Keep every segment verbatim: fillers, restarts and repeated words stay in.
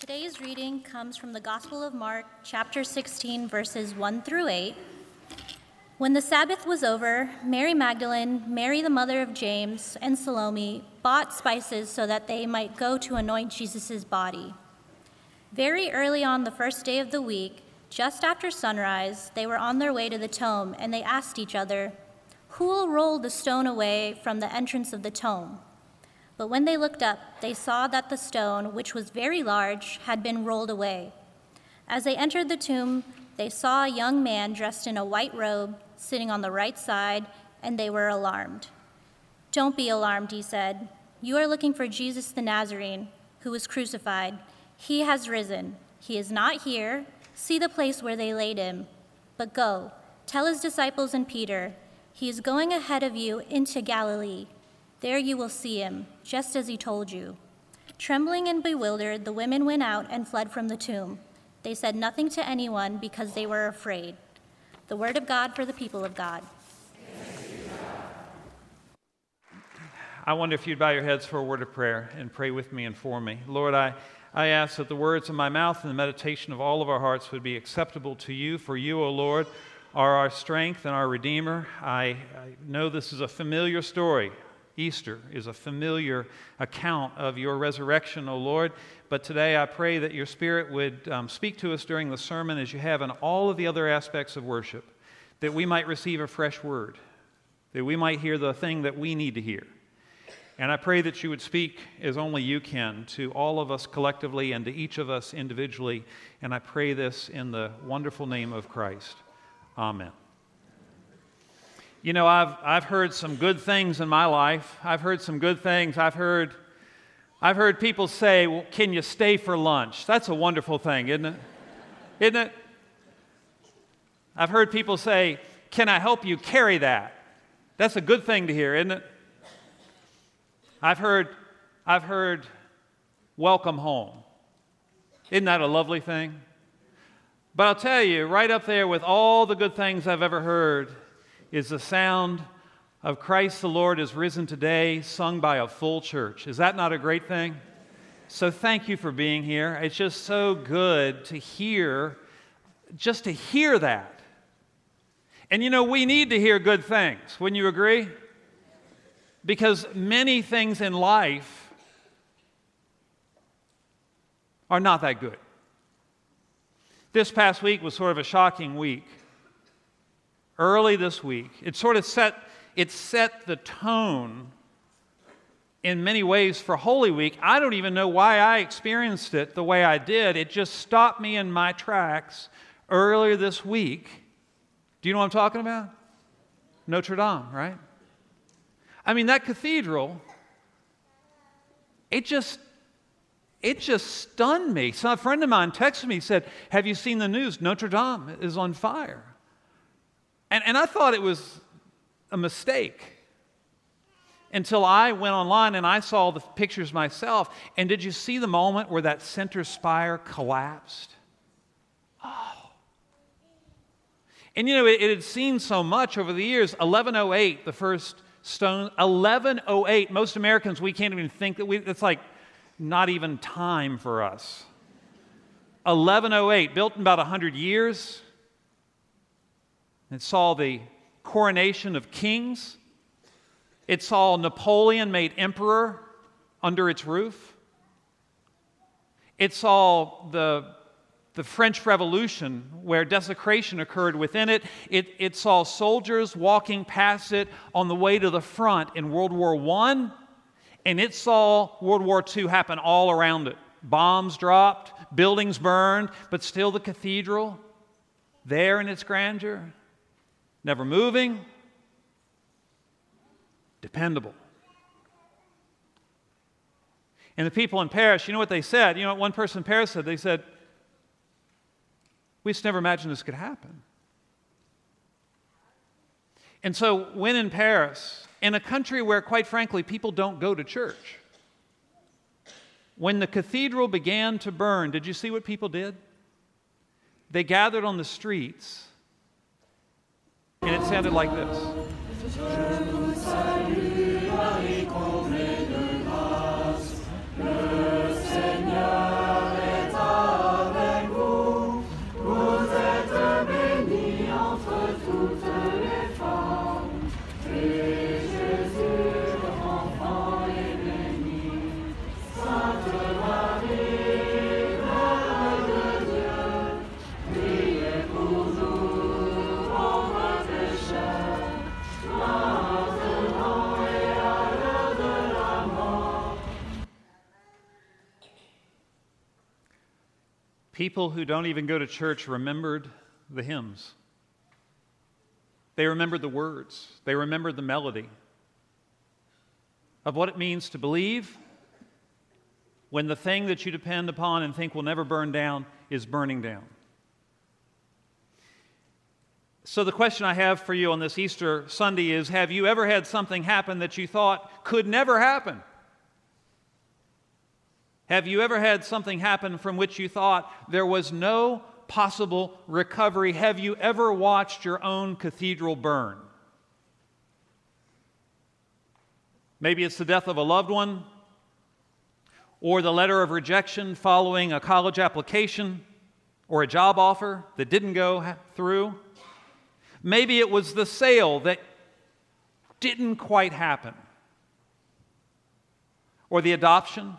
Today's reading comes from the Gospel of Mark, chapter sixteen, verses one through eight. When the Sabbath was over, Mary Magdalene, Mary the mother of James, and Salome bought spices so that they might go to anoint Jesus' body. Very early on the first day of the week, just after sunrise, they were on their way to the tomb, and they asked each other, "Who will roll the stone away from the entrance of the tomb?" But when they looked up, they saw that the stone, which was very large, had been rolled away. As they entered the tomb, they saw a young man dressed in a white robe sitting on the right side, and they were alarmed. "Don't be alarmed," he said. "You are looking for Jesus the Nazarene, who was crucified. He has risen. He is not here. See the place where they laid him. But go, tell his disciples and Peter, he is going ahead of you into Galilee. There you will see him, just as he told you." Trembling and bewildered, the women went out and fled from the tomb. They said nothing to anyone because they were afraid. The word of God for the people of God. I wonder if you'd bow your heads for a word of prayer and pray with me and for me. Lord, I, I ask that the words of my mouth and the meditation of all of our hearts would be acceptable to you, for you, O Lord, are our strength and our Redeemer. I, I know this is a familiar story. Easter is a familiar account of your resurrection, O Lord. But today I pray that your Spirit would um, speak to us during the sermon as you have in all of the other aspects of worship, that we might receive a fresh word, that we might hear the thing that we need to hear. And I pray that you would speak as only you can to all of us collectively and to each of us individually. And I pray this in the wonderful name of Christ. Amen. You know, I've I've heard some good things in my life. I've heard some good things. I've heard I've heard people say, "Well, can you stay for lunch?" That's a wonderful thing, isn't it? Isn't it? I've heard people say, "Can I help you carry that?" That's a good thing to hear, isn't it? I've heard I've heard "welcome home." Isn't that a lovely thing? But I'll tell you, right up there with all the good things I've ever heard is the sound of "Christ the Lord is risen today," sung by a full church. Is that not a great thing? So thank you for being here. It's just so good to hear, just to hear that. And you know, we need to hear good things. Wouldn't you agree? Because many things in life are not that good. This past week was sort of a shocking week. Early this week, it sort of set it set the tone in many ways for Holy Week. I don't even know why I experienced it the way I did. It just stopped me in my tracks earlier this week. Do you know what I'm talking about? Notre Dame, right? I mean, that cathedral, it just it just stunned me. So a friend of mine texted me, said, "Have you seen the news? Notre Dame is on fire." And, and I thought it was a mistake until I went online and I saw the pictures myself. And did you see the moment where that center spire collapsed? Oh. And you know, it, it had seen so much over the years. eleven oh eight, the first stone. eleven oh eight. Most Americans, we can't even think that we, it's like not even time for us. eleven oh eight, built in about one hundred years. It saw the coronation of kings. It saw Napoleon made emperor under its roof. It saw the, the French Revolution, where desecration occurred within it. It. It saw soldiers walking past it on the way to the front in World War One. And it saw World War Two happen all around it. Bombs dropped, buildings burned, but still the cathedral, there in its grandeur. Never moving, dependable. And the people in Paris, you know what they said? You know what one person in Paris said? They said, "We just never imagined this could happen." And so when in Paris, in a country where, quite frankly, people don't go to church, when the cathedral began to burn, did you see what people did? They gathered on the streets. And it sounded like this. Le Seigneur est People who don't even go to church remembered the hymns. They remembered the words. They remembered the melody of what it means to believe when the thing that you depend upon and think will never burn down is burning down. So the question I have for you on this Easter Sunday is, have you ever had something happen that you thought could never happen? Have you ever had something happen from which you thought there was no possible recovery? Have you ever watched your own cathedral burn? Maybe it's the death of a loved one, or the letter of rejection following a college application, or a job offer that didn't go through. Maybe it was the sale that didn't quite happen, or the adoption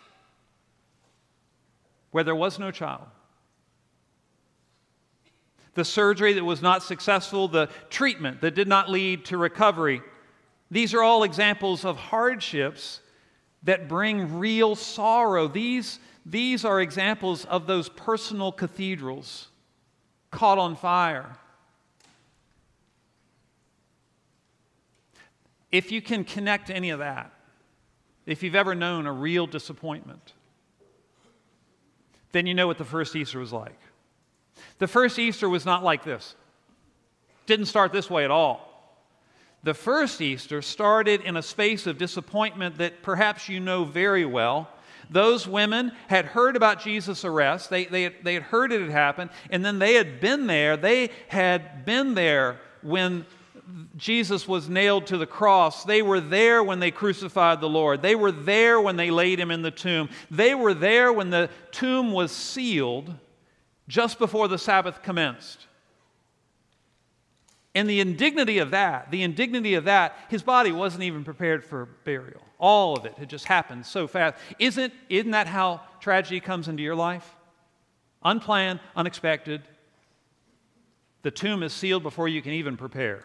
where there was no child, the surgery that was not successful, the treatment that did not lead to recovery. These are all examples of hardships that bring real sorrow. These, these are examples of those personal cathedrals caught on fire. If you can connect to any of that, if you've ever known a real disappointment, then you know what the first Easter was like. The first Easter was not like this. Didn't start this way at all. The first Easter started in a space of disappointment that perhaps you know very well. Those women had heard about Jesus' arrest. They, they, had, they had heard it had happened, and then they had been there. They had been there when Jesus was nailed to the cross. They were there when they crucified the Lord. They were there when they laid him in the tomb. They were there when the tomb was sealed just before the Sabbath commenced. And the indignity of that, the indignity of that, his body wasn't even prepared for burial. All of it had just happened so fast. Isn't, isn't that how tragedy comes into your life? Unplanned, unexpected. The tomb is sealed before you can even prepare.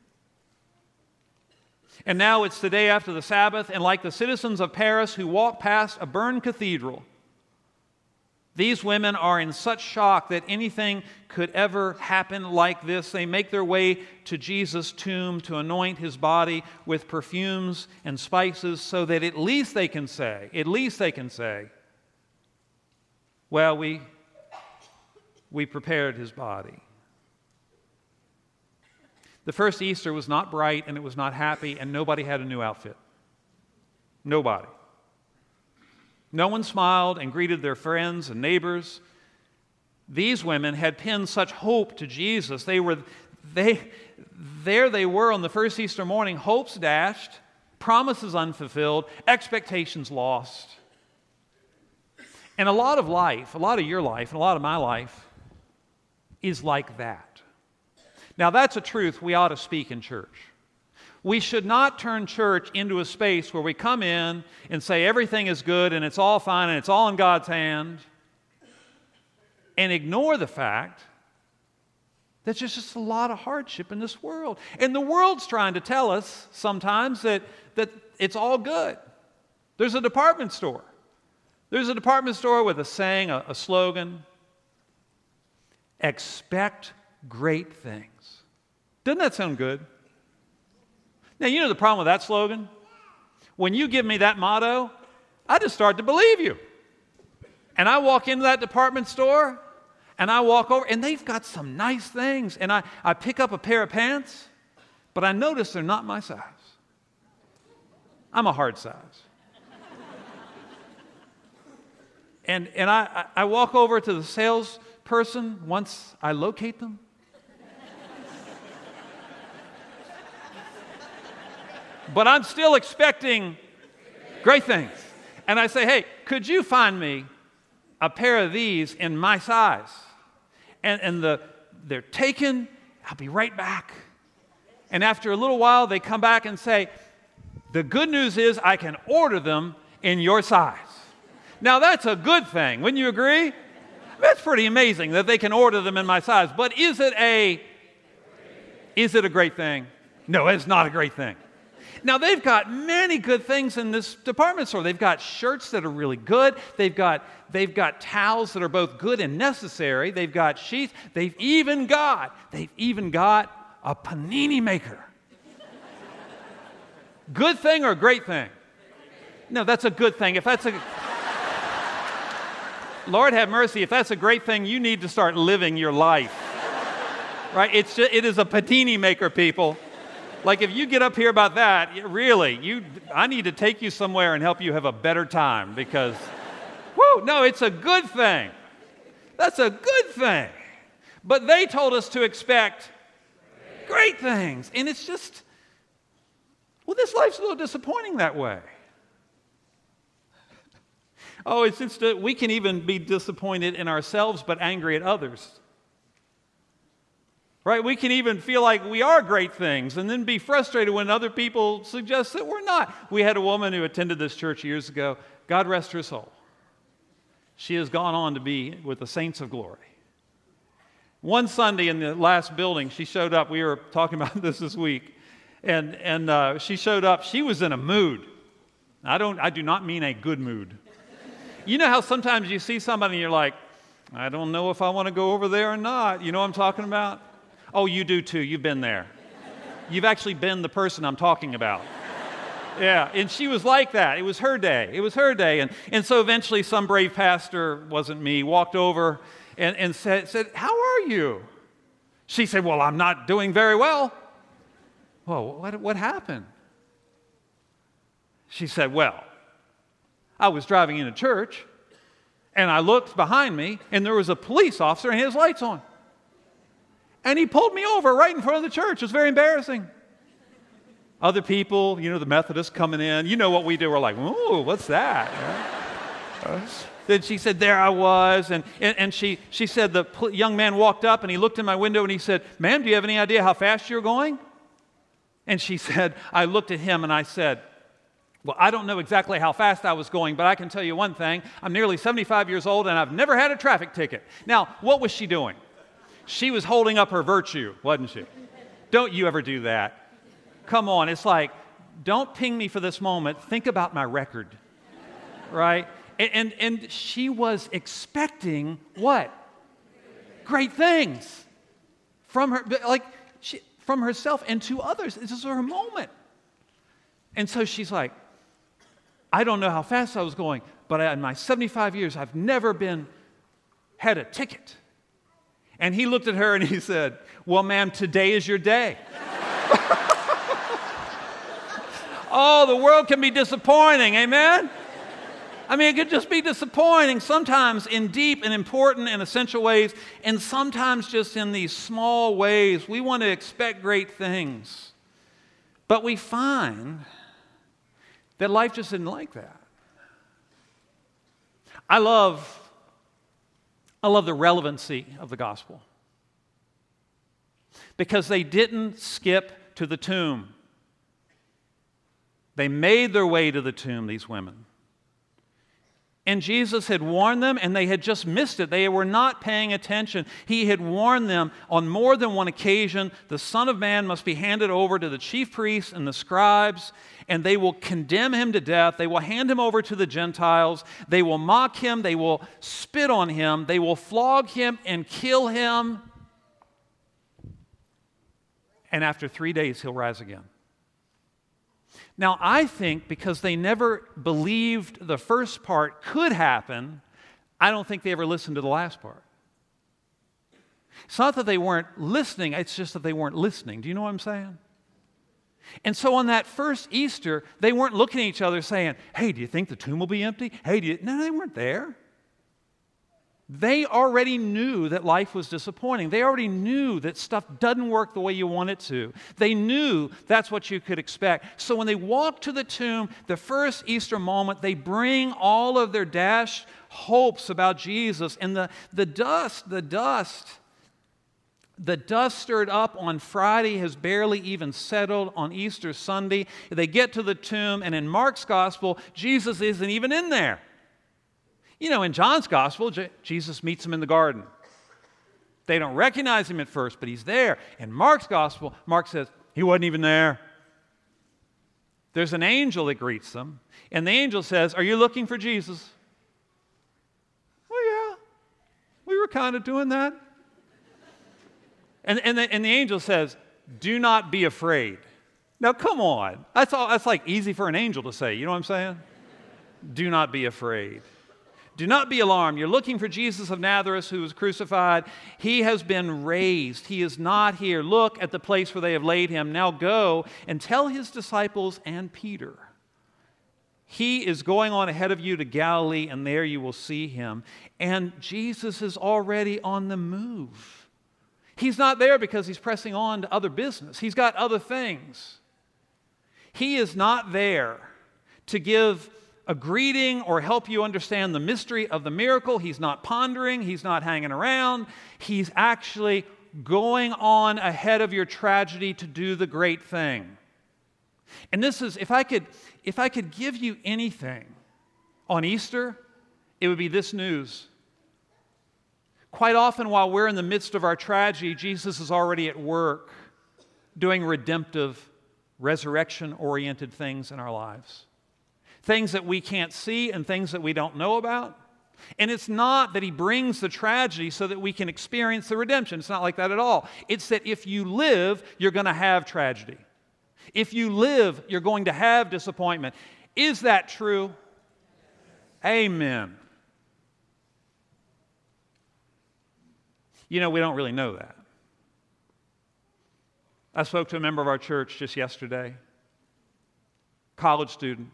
And now it's the day after the Sabbath, and like the citizens of Paris who walk past a burned cathedral, these women are in such shock that anything could ever happen like this. They make their way to Jesus' tomb to anoint his body with perfumes and spices so that at least they can say, at least they can say, well, we, we prepared his body. The first Easter was not bright and it was not happy, and nobody had a new outfit. Nobody. No one smiled and greeted their friends and neighbors. These women had pinned such hope to Jesus. They were, they, there they were on the first Easter morning, hopes dashed, promises unfulfilled, expectations lost. And a lot of life, a lot of your life, and a lot of my life is like that. Now, that's a truth we ought to speak in church. We should not turn church into a space where we come in and say everything is good and it's all fine and it's all in God's hand, and ignore the fact that there's just a lot of hardship in this world. And the world's trying to tell us sometimes that, that it's all good. There's a department store. There's a department store with a saying, a, a slogan, expect great things. Doesn't that sound good? Now, you know the problem with that slogan? When you give me that motto, I just start to believe you. And I walk into that department store, and I walk over, and they've got some nice things. And I, I pick up a pair of pants, but I notice they're not my size. I'm a hard size. and and I, I walk over to the salesperson once I locate them. But I'm still expecting great things. And I say, hey, could you find me a pair of these in my size? And, and the, they're taken. I'll be right back. And after a little while, they come back and say, the good news is I can order them in your size. Now, that's a good thing. Wouldn't you agree? That's pretty amazing that they can order them in my size. But is it a, is it a great thing? No, it's not a great thing. Now, they've got many good things in this department store. They've got shirts that are really good. They've got, they've got towels that are both good and necessary. They've got sheets. They've even got, they've even got a panini maker. Good thing or great thing? No, that's a good thing. If that's a... Lord have mercy, if that's a great thing, you need to start living your life. Right? It's just, it is a panini maker, people. Like, if you get up here about that, really, you, I need to take you somewhere and help you have a better time because, whoo, no, it's a good thing. That's a good thing. But they told us to expect great things. And it's just, well, this life's a little disappointing that way. Oh, it's just, uh, we can even be disappointed in ourselves but angry at others. Right? We can even feel like we are great things and then be frustrated when other people suggest that we're not. We had a woman who attended this church years ago. God rest her soul. She has gone on to be with the saints of glory. One Sunday in the last building, she showed up. We were talking about this this week. And, and uh, she showed up. She was in a mood. I, don't, I do not mean a good mood. You know how sometimes you see somebody and you're like, I don't know if I want to go over there or not. You know what I'm talking about? Oh, you do too. You've been there. You've actually been the person I'm talking about. Yeah, and she was like that. It was her day. It was her day. And, and so eventually some brave pastor, wasn't me, walked over and, and said, said, how are you? She said, well, I'm not doing very well. Well, what, what happened? She said, well, I was driving into church, and I looked behind me, and there was a police officer, and his lights on. And he pulled me over right in front of the church. It was very embarrassing. Other people, you know, the Methodists coming in, you know what we do. We're like, ooh, what's that? Right? Then she said, there I was. And, and, and she, she said, the pl- young man walked up, and he looked in my window, and he said, ma'am, do you have any idea how fast you're going? And she said, I looked at him, and I said, well, I don't know exactly how fast I was going, but I can tell you one thing. I'm nearly seventy-five years old, and I've never had a traffic ticket. Now, what was she doing? She was holding up her virtue, wasn't she? Don't you ever do that. Come on, it's like, don't ping me for this moment. Think about my record, right? And, and, and she was expecting what? Great things from her, like she, from herself and to others. This is her moment. And so she's like, I don't know how fast I was going, but in my seventy-five years, I've never been, had a ticket. And he looked at her and he said, well, ma'am, today is your day. Oh, the world can be disappointing, amen? I mean, it could just be disappointing sometimes in deep and important and essential ways, and sometimes just in these small ways. We want to expect great things. But we find that life just isn't like that. I love I love the relevancy of the gospel because they didn't skip to the tomb. They made their way to the tomb, these women. And Jesus had warned them, and they had just missed it. They were not paying attention. He had warned them on more than one occasion, the Son of Man must be handed over to the chief priests and the scribes, and they will condemn him to death. They will hand him over to the Gentiles. They will mock him. They will spit on him. They will flog him and kill him. And after three days, he'll rise again. Now, I think because they never believed the first part could happen, I don't think they ever listened to the last part. It's not that they weren't listening, it's just that they weren't listening. Do you know what I'm saying? And so on that first Easter, they weren't looking at each other saying, hey, do you think the tomb will be empty? Hey, do you... No, they weren't there. They already knew that life was disappointing. They already knew that stuff doesn't work the way you want it to. They knew that's what you could expect. So when they walk to the tomb, the first Easter moment, they bring all of their dashed hopes about Jesus. And the, the dust, the dust, the dust stirred up on Friday has barely even settled on Easter Sunday. They get to the tomb, and in Mark's gospel, Jesus isn't even in there. You know, in John's gospel, J- Jesus meets them in the garden. They don't recognize him at first, but he's there. In Mark's gospel, Mark says, he wasn't even there. there's an angel that greets them, and the angel says, "Are you looking for Jesus?" "Well, yeah, we were kind of doing that." And, and, the, and the angel says, "Do not be afraid." Now, come on. That's, all, that's like easy for an angel to say. You know what I'm saying? Do not be afraid. Do not be alarmed. You're looking for Jesus of Nazareth who was crucified. He has been raised. He is not here. Look at the place where they have laid him. Now go and tell his disciples and Peter. He is going on ahead of you to Galilee, and there you will see him. And Jesus is already on the move. He's not there because he's pressing on to other business. He's got other things. He is not there to give a greeting or help you understand the mystery of the miracle. He's not pondering. He's not hanging around. He's actually going on ahead of your tragedy to do the great thing. And this is, if I could, if I could give you anything on Easter, it would be this news. Quite often while we're in the midst of our tragedy, Jesus is already at work doing redemptive, resurrection-oriented things in our lives. Things that we can't see and things that we don't know about. And it's not that he brings the tragedy so that we can experience the redemption. It's not like that at all. It's that if you live, you're going to have tragedy. If you live, you're going to have disappointment. Is that true? Amen. You know, we don't really know that. I spoke to a member of our church just yesterday, college student.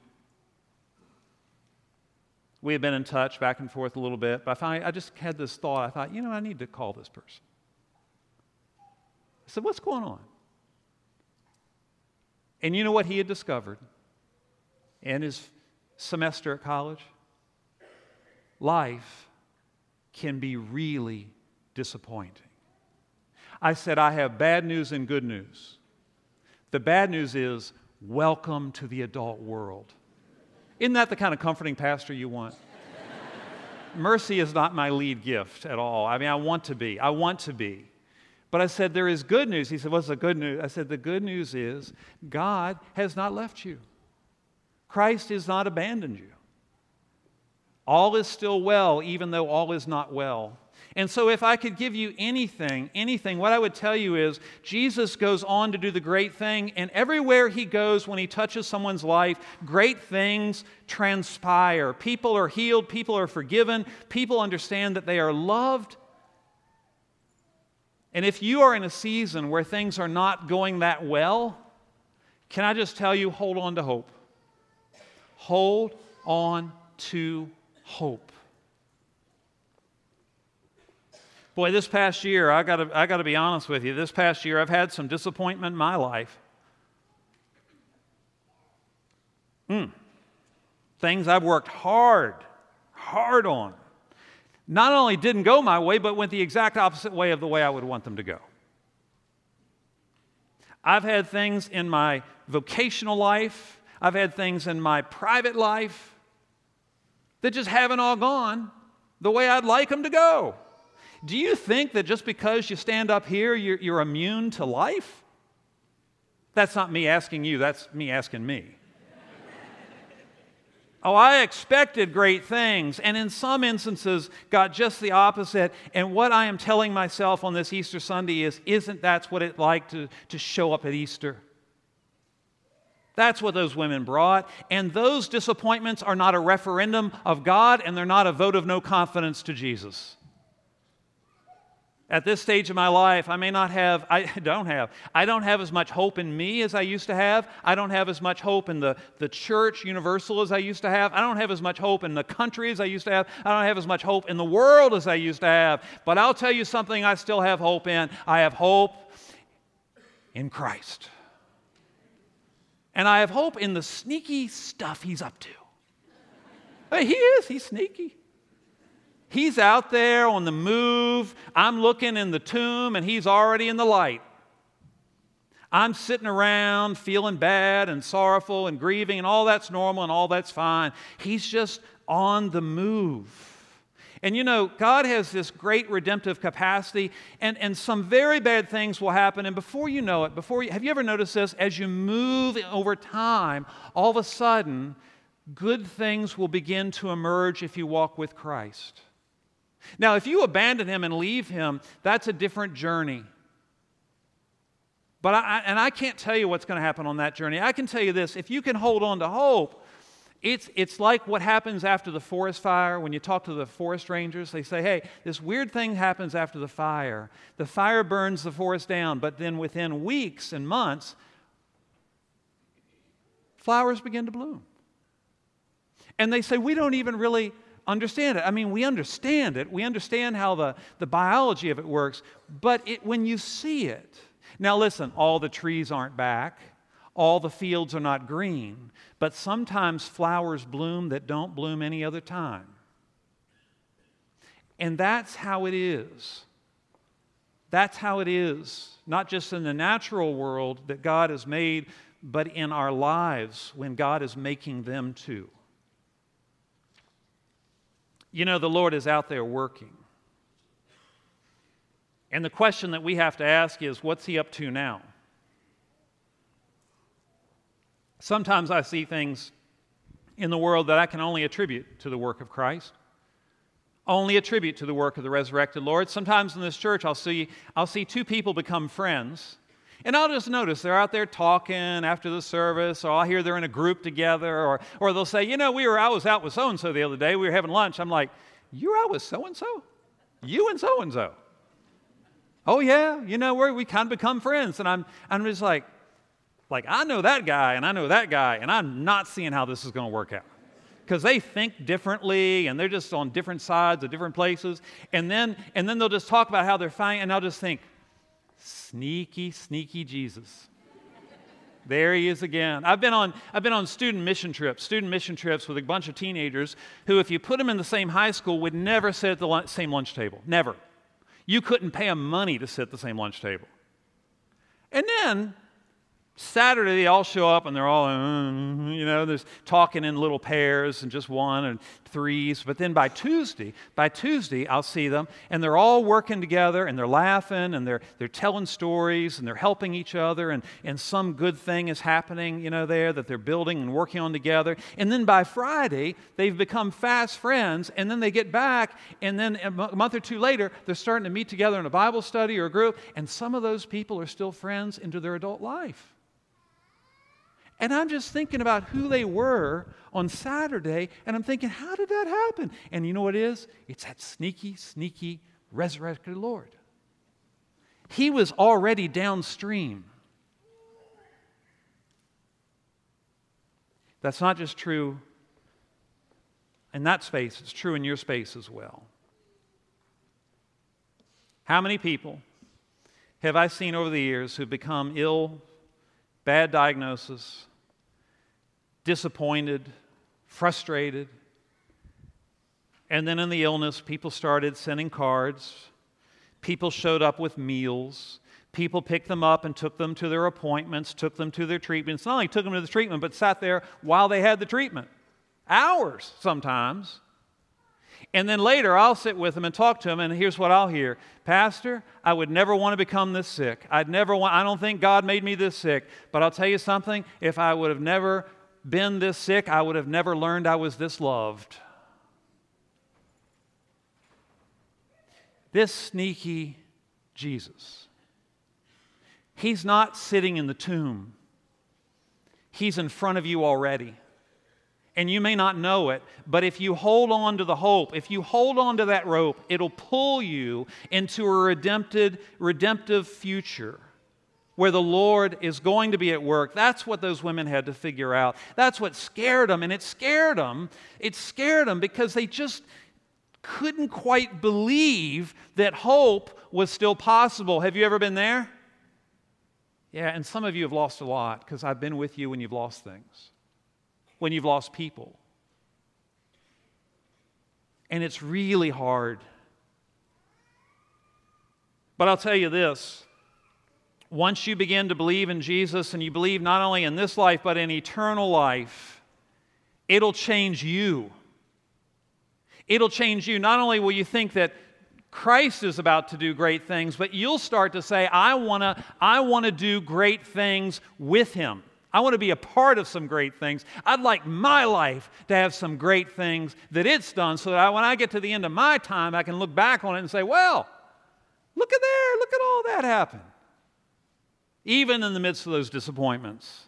We had been in touch back and forth a little bit, but I, finally, I just had this thought. I thought, you know, I need to call this person. I said, "What's going on?" And you know what he had discovered in his semester at college? Life can be really disappointing. I said, "I have bad news and good news. The bad news is, welcome to the adult world." Isn't that the kind of comforting pastor you want? Mercy is not my lead gift at all. I mean, I want to be. I want to be. But I said, there is good news. He said, "What's the good news?" I said, "The good news is God has not left you. Christ has not abandoned you. All is still well, even though all is not well." And so if I could give you anything, anything, what I would tell you is Jesus goes on to do the great thing, and everywhere he goes, when he touches someone's life, great things transpire. People are healed, people are forgiven, people understand that they are loved. And if you are in a season where things are not going that well, can I just tell you, hold on to hope. Hold on to hope. Boy, this past year, I got to I got to be honest with you, this past year I've had some disappointment in my life. Mm. Things I've worked hard, hard on. Not only didn't go my way, but went the exact opposite way of the way I would want them to go. I've had things in my vocational life, I've had things in my private life that just haven't all gone the way I'd like them to go. Do you think that just because you stand up here, you're, you're immune to life? That's not me asking you, that's me asking me. Oh, I expected great things, and in some instances got just the opposite. And what I am telling myself on this Easter Sunday is, isn't that what it's like to, to show up at Easter? That's what those women brought. And those disappointments are not a referendum of God, and they're not a vote of no confidence to Jesus. At this stage of my life, I may not have, I don't have, I don't have as much hope in me as I used to have. I don't have as much hope in the, the church universal as I used to have. I don't have as much hope in the country as I used to have. I don't have as much hope in the world as I used to have. But I'll tell you something I still have hope in. I have hope in Christ. And I have hope in the sneaky stuff he's up to. Hey, he is, he's sneaky. He's out there on the move. I'm looking in the tomb, and he's already in the light. I'm sitting around feeling bad and sorrowful and grieving, and all that's normal and all that's fine. He's just on the move. And you know, God has this great redemptive capacity, and, and some very bad things will happen. And before you know it, before you, have you ever noticed this? As you move over time, all of a sudden, good things will begin to emerge if you walk with Christ. Now, if you abandon Him and leave Him, that's a different journey. But I, and I can't tell you what's going to happen on that journey. I can tell you this, if you can hold on to hope, It's, it's like what happens after the forest fire. When you talk to the forest rangers, they say, hey, this weird thing happens after the fire. The fire burns the forest down, but then within weeks and months, flowers begin to bloom. And they say, we don't even really understand it. I mean, we understand it. We understand how the, the biology of it works, but it, when you see it. Now listen, all the trees aren't back. All the fields are not green, but sometimes flowers bloom that don't bloom any other time. And that's how it is. That's how it is, not just in the natural world that God has made, but in our lives when God is making them too. You know, the Lord is out there working. And the question that we have to ask is, what's He up to now? Sometimes I see things in the world that I can only attribute to the work of Christ, only attribute to the work of the resurrected Lord. Sometimes in this church I'll see, I'll see two people become friends, and I'll just notice they're out there talking after the service, or I'll hear they're in a group together, or, or they'll say, you know, we were, I was out with so-and-so the other day, we were having lunch. I'm like, you were out with so-and-so? You and so-and-so? Oh yeah, you know, we're, we kind of become friends, and I'm, I'm just like, Like, I know that guy, and I know that guy, and I'm not seeing how this is going to work out. Because they think differently, and they're just on different sides of different places. And then, and then they'll just talk about how they're fine, and I'll just think, sneaky, sneaky Jesus. There he is again. I've been on, I've been on student mission trips, student mission trips with a bunch of teenagers who, if you put them in the same high school, would never sit at the lunch, same lunch table. Never. You couldn't pay them money to sit at the same lunch table. And then Saturday, they all show up, and they're all, uh, you know, there's talking in little pairs and just one and threes. But then by Tuesday, by Tuesday, I'll see them, and they're all working together, and they're laughing, and they're they're telling stories, and they're helping each other, and, and some good thing is happening, you know, there that they're building and working on together. And then by Friday, they've become fast friends, and then they get back, and then a month or two later, they're starting to meet together in a Bible study or a group, and some of those people are still friends into their adult life. And I'm just thinking about who they were on Saturday, and I'm thinking, how did that happen? And you know what it is? It's that sneaky, sneaky, resurrected Lord. He was already downstream. That's not just true in that space, it's true in your space as well. How many people have I seen over the years who've become ill, bad diagnosis, disappointed, frustrated, and then in the illness, people started sending cards, people showed up with meals, people picked them up and took them to their appointments, took them to their treatments, not only took them to the treatment, but sat there while they had the treatment, hours sometimes. And then later, I'll sit with them and talk to them, and here's what I'll hear. Pastor, I would never want to become this sick. I'd never want, I don't think God made me this sick. But I'll tell you something, if I would have never been this sick, I would have never learned I was this loved. This sneaky Jesus, He's not sitting in the tomb. He's in front of you already. And you may not know it, but if you hold on to the hope, if you hold on to that rope, it'll pull you into a redempted, redemptive future where the Lord is going to be at work. That's what those women had to figure out. That's what scared them, and it scared them. It scared them because they just couldn't quite believe that hope was still possible. Have you ever been there? Yeah, and some of you have lost a lot because I've been with you when you've lost things. When you've lost people. And it's really hard. But I'll tell you this, once you begin to believe in Jesus, and you believe not only in this life, but in eternal life, it'll change you. It'll change you. Not only will you think that Christ is about to do great things, but you'll start to say, I want to I want to do great things with him. I want to be a part of some great things. I'd like my life to have some great things that it's done so that I, when I get to the end of my time, I can look back on it and say, well, look at there, look at all that happen. Even in the midst of those disappointments.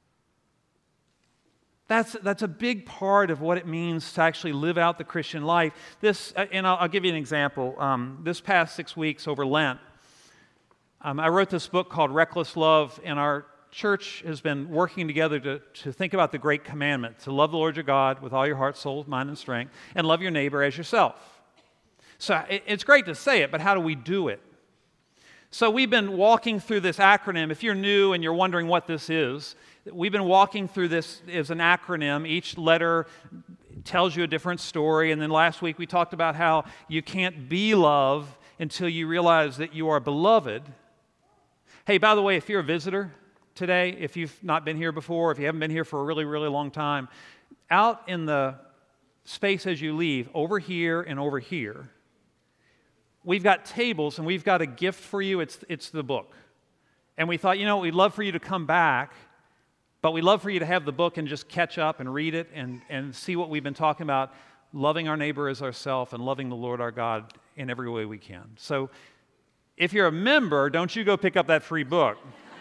That's, that's a big part of what it means to actually live out the Christian life. This, and I'll, I'll give you an example. Um, this past six weeks over Lent, um, I wrote this book called Reckless Love, and our church has been working together to, to think about the great commandment, to love the Lord your God with all your heart, soul, mind, and strength, and love your neighbor as yourself. So it, it's great to say it, but how do we do it? So we've been walking through this acronym. If you're new and you're wondering what this is, we've been walking through this as an acronym. Each letter tells you a different story, and then last week we talked about how you can't be love until you realize that you are beloved. Hey, by the way, if you're a visitor today, if you've not been here before, if you haven't been here for a really, really long time, out in the space as you leave, over here and over here, we've got tables and we've got a gift for you. It's, it's the book. And we thought, you know, we'd love for you to come back, but we'd love for you to have the book and just catch up and read it and, and see what we've been talking about, loving our neighbor as ourselves and loving the Lord our God in every way we can. So if you're a member, don't you go pick up that free book.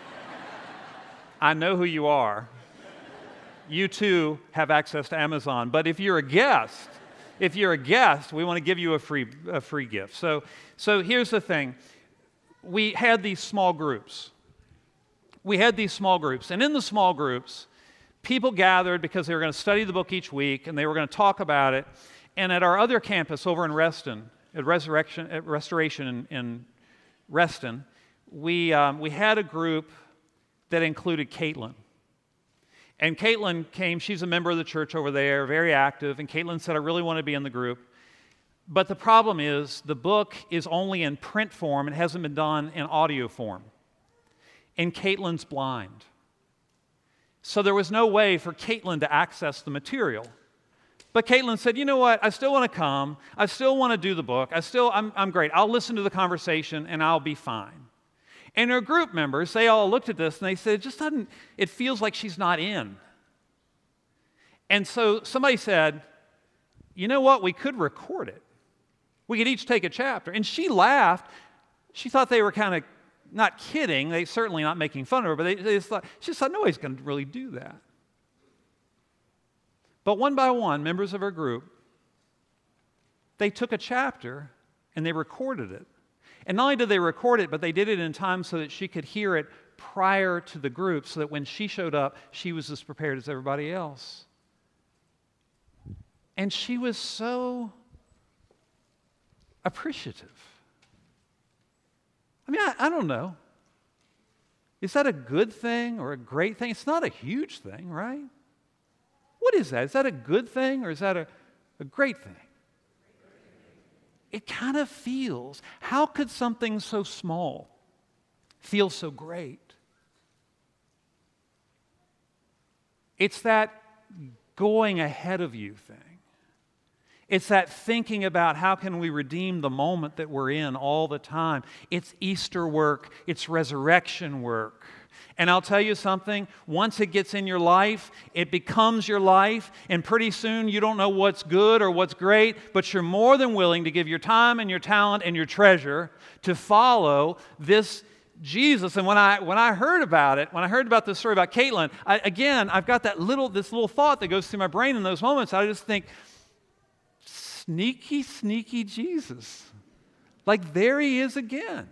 I know who you are. You too have access to Amazon. But if you're a guest, if you're a guest, we want to give you a free a free gift. So, so here's the thing. We had these small groups. We had these small groups. And in the small groups, people gathered because they were going to study the book each week and they were going to talk about it. And at our other campus over in Reston, at Resurrection, at Restoration in, in Reston, we um, we had a group that included Caitlin. And Caitlin came, she's a member of the church over there, very active, and Caitlin said, I really want to be in the group. But the problem is, the book is only in print form, it hasn't been done in audio form. And Caitlin's blind. So there was no way for Caitlin to access the material. But Caitlin said, you know what, I still want to come, I still want to do the book, I still, I'm, I'm great, I'll listen to the conversation and I'll be fine. And her group members, they all looked at this and they said, it just doesn't, it feels like she's not in. And so somebody said, you know what, we could record it. We could each take a chapter. And she laughed. She thought they were kind of not kidding. They certainly not making fun of her, but they, they just thought, she just thought, nobody's going to really do that. But one by one, members of her group, they took a chapter and they recorded it. And not only did they record it, but they did it in time so that she could hear it prior to the group, so that when she showed up, she was as prepared as everybody else. And she was so appreciative. I mean, I, I don't know. Is that a good thing or a great thing? It's not a huge thing, right? What is that? Is that a good thing or is that a, a great thing? It kind of feels, how could something so small feel so great? It's that going ahead of you thing. It's that thinking about how can we redeem the moment that we're in all the time. It's Easter work. It's resurrection work. And I'll tell you something, once it gets in your life, it becomes your life, and pretty soon you don't know what's good or what's great, but you're more than willing to give your time and your talent and your treasure to follow this Jesus. And when I when I heard about it, when I heard about this story about Caitlin, I, again, I've got that little this little thought that goes through my brain in those moments. I just think, sneaky, sneaky Jesus. Like, there he is again.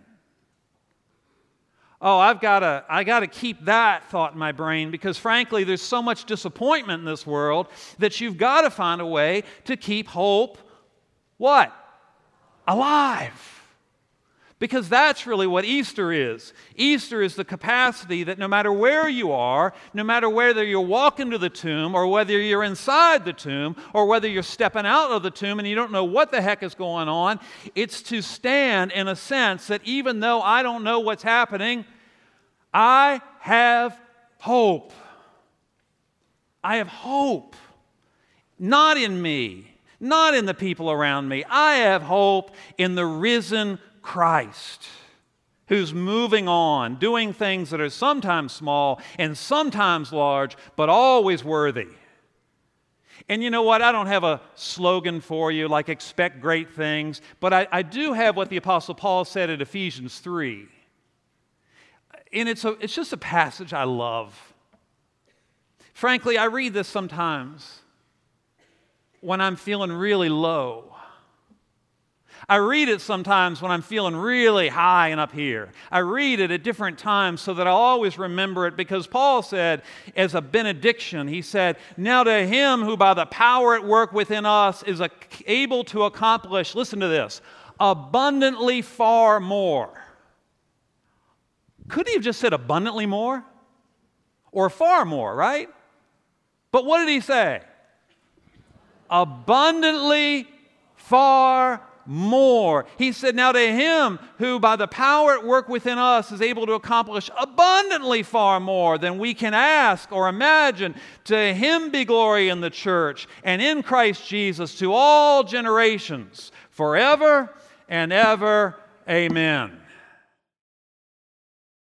Oh, I've got to I got to keep that thought in my brain because, frankly, there's so much disappointment in this world that you've got to find a way to keep hope, what? Alive. Because that's really what Easter is. Easter is the capacity that no matter where you are, no matter whether you're walking to the tomb or whether you're inside the tomb or whether you're stepping out of the tomb and you don't know what the heck is going on, it's to stand in a sense that even though I don't know what's happening, I have hope. I have hope. Not in me. not in the people around me. I have hope in the risen Christ, who's moving on, doing things that are sometimes small and sometimes large, but always worthy. And you know what? I don't have a slogan for you like expect great things, but I, I do have what the Apostle Paul said in Ephesians three. And it's, a, it's just a passage I love. Frankly, I read this sometimes when I'm feeling really low. I read it sometimes when I'm feeling really high and up here. I read it at different times so that I'll always remember it, because Paul said, as a benediction, he said, "Now to him who by the power at work within us is able to accomplish," listen to this, "abundantly far more." Could he have just said abundantly more? Or far more, right? But what did he say? Abundantly far more. He said, "Now to him who by the power at work within us is able to accomplish abundantly far more than we can ask or imagine, to him be glory in the church and in Christ Jesus to all generations, forever and ever. Amen."